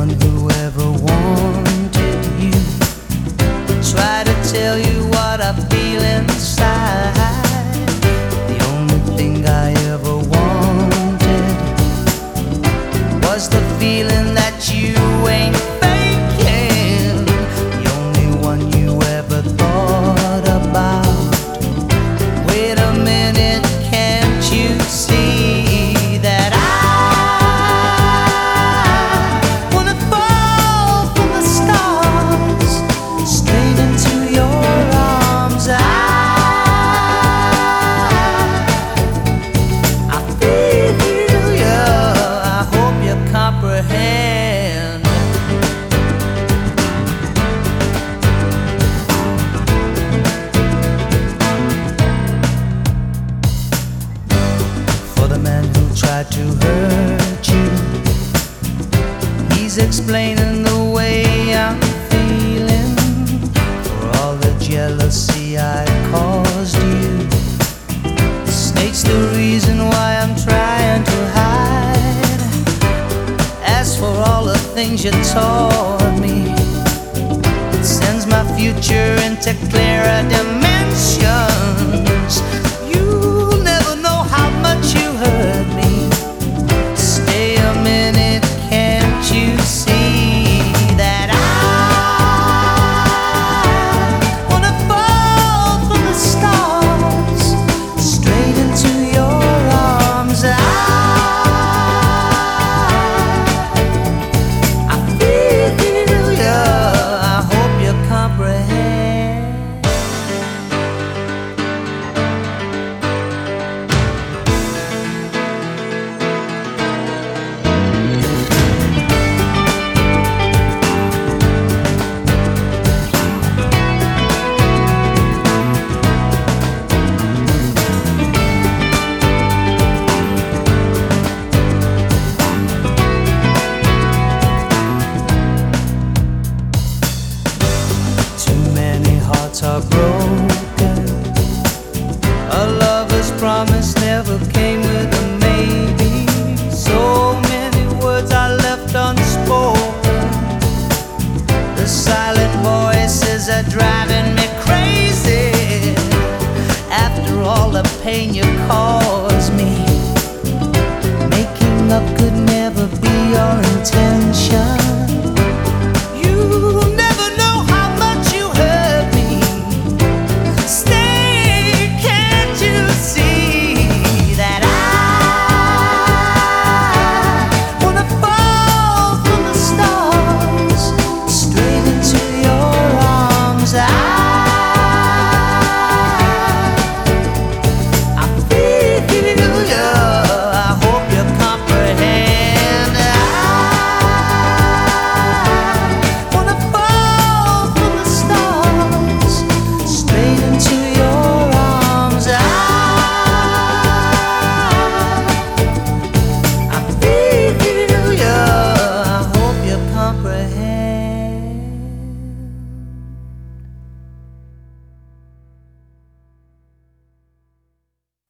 one who ever wanted you. Try to tell you what I feel inside. The only thing I ever wanted was the feeling that you ain't faking. The only one you ever thought about. Wait a minute, can't you see that I wanna fall from the stars straight into your arms? I feel you, I hope you comprehend. For the man who tried to hurt you, he's explaining the way I'm feeling. For all the jealousy I caused you, the snake's the reason why I'm trying to hide. As for all the things you taught me, it sends my future into clearer dimensions. You'll never know how much you hurt me. Stay a minute, can't you see that I wanna fall from the stars straight into your arms? I feel you, I hope you comprehend. Too many hearts are broken. A lover's promise never came with a maybe. So many words are left unspoken. The silent voices are driving me crazy. After all the pain you caused me, making up could never be your intention.